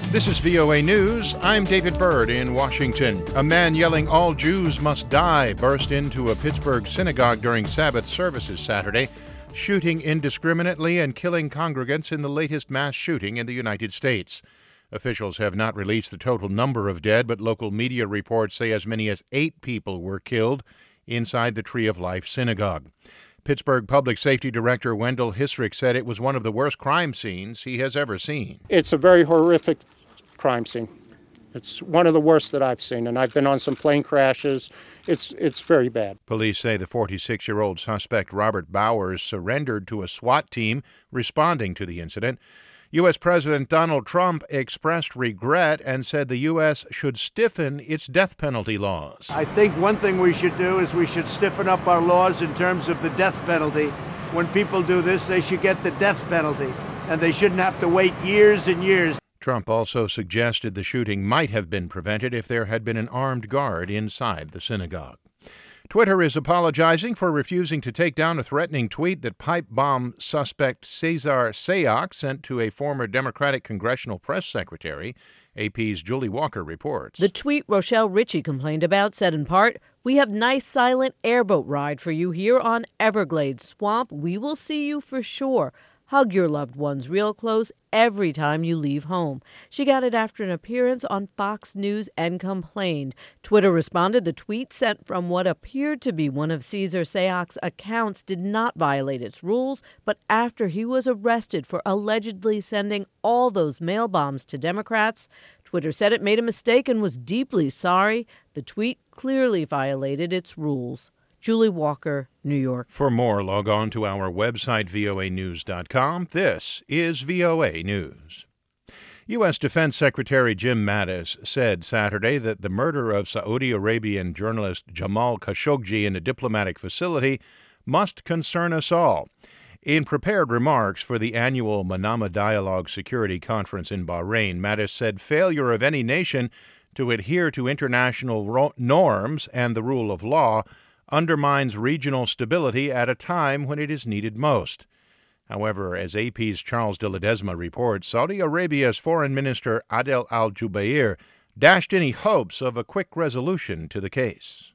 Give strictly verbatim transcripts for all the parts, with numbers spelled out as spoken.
This is V O A News. I'm David Byrd in Washington. A man yelling, "All Jews must die," burst into a Pittsburgh synagogue during Sabbath services Saturday, shooting indiscriminately and killing congregants in the latest mass shooting in the United States. Officials have not released the total number of dead, but local media reports say as many as eight people were killed inside the Tree of Life synagogue. Pittsburgh Public Safety Director Wendell Hisrich said it was one of the worst crime scenes he has ever seen. It's a very horrific crime scene. It's one of the worst that I've seen, and I've been on some plane crashes. It's it's very bad. Police say the forty-six-year-old suspect Robert Bowers surrendered to a SWAT team responding to the incident. U S. President Donald Trump expressed regret and said the U S should stiffen its death penalty laws. I think one thing we should do is we should stiffen up our laws in terms of the death penalty. When people do this, they should get the death penalty, and they shouldn't have to wait years and years. Trump also suggested the shooting might have been prevented if there had been an armed guard inside the synagogue. Twitter is apologizing for refusing to take down a threatening tweet that pipe bomb suspect Cesar Sayoc sent to a former Democratic congressional press secretary. A P's Julie Walker reports. The tweet Rochelle Ritchie complained about said in part, "We have nice silent airboat ride for you here on Everglades Swamp. We will see you for sure. Hug your loved ones real close every time you leave home." She got it after an appearance on Fox News and complained. Twitter responded the tweet sent from what appeared to be one of Cesar Sayoc's accounts did not violate its rules, but after he was arrested for allegedly sending all those mail bombs to Democrats, Twitter said it made a mistake and was deeply sorry. The tweet clearly violated its rules. Julie Walker, New York. For more, log on to our website, V O A news dot com. This is V O A News. U S. Defense Secretary Jim Mattis said Saturday that the murder of Saudi Arabian journalist Jamal Khashoggi in a diplomatic facility must concern us all. In prepared remarks for the annual Manama Dialogue Security Conference in Bahrain, Mattis said failure of any nation to adhere to international ro- norms and the rule of law undermines regional stability at a time when it is needed most. However, as A P's Charles de Ledesma reports, Saudi Arabia's Foreign Minister Adel al-Jubeir dashed any hopes of a quick resolution to the case.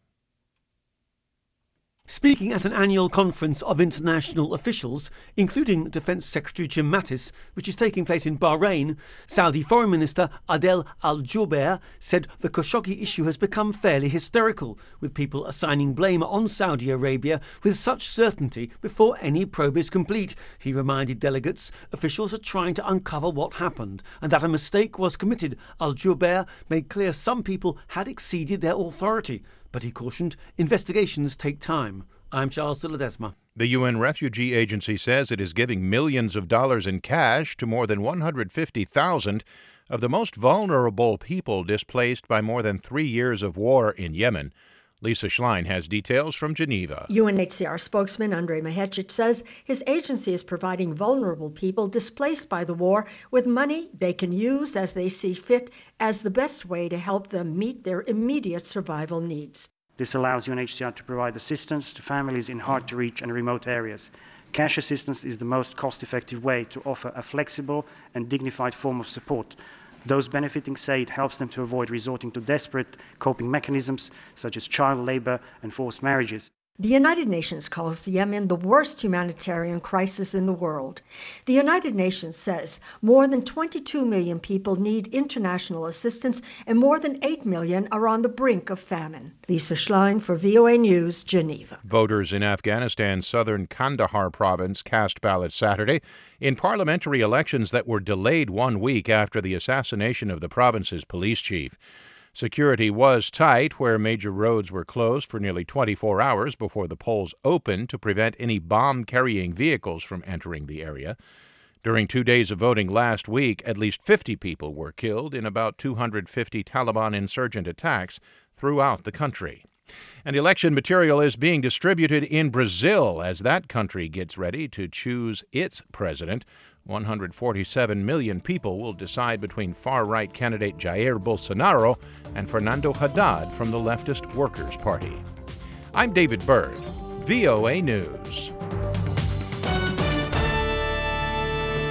Speaking at an annual conference of international officials, including Defence Secretary Jim Mattis, which is taking place in Bahrain, Saudi Foreign Minister Adel al-Jubeir said the Khashoggi issue has become fairly hysterical, with people assigning blame on Saudi Arabia with such certainty before any probe is complete. He reminded delegates officials are trying to uncover what happened and that a mistake was committed. Al-Jubeir made clear some people had exceeded their authority, but he cautioned investigations take time. I'm Charles de Ledesma. The U N Refugee Agency says it is giving millions of dollars in cash to more than one hundred fifty thousand of the most vulnerable people displaced by more than three years of war in Yemen. Lisa Schlein has details from Geneva. U N H C R spokesman Andrei Mahecic says his agency is providing vulnerable people displaced by the war with money they can use as they see fit as the best way to help them meet their immediate survival needs. This allows U N H C R to provide assistance to families in hard-to-reach and remote areas. Cash assistance is the most cost-effective way to offer a flexible and dignified form of support. Those benefiting say it helps them to avoid resorting to desperate coping mechanisms such as child labor and forced marriages. The United Nations calls Yemen the worst humanitarian crisis in the world. The United Nations says more than twenty-two million people need international assistance and more than eight million are on the brink of famine. Lisa Schlein for V O A News, Geneva. Voters in Afghanistan's southern Kandahar province cast ballots Saturday in parliamentary elections that were delayed one week after the assassination of the province's police chief. Security was tight where major roads were closed for nearly twenty-four hours before the polls opened to prevent any bomb-carrying vehicles from entering the area. During two days of voting last week, at least fifty people were killed in about two hundred fifty Taliban insurgent attacks throughout the country. And election material is being distributed in Brazil as that country gets ready to choose its president. one hundred forty-seven million people will decide between far-right candidate Jair Bolsonaro and Fernando Haddad from the leftist Workers' Party. I'm David Byrd, V O A News.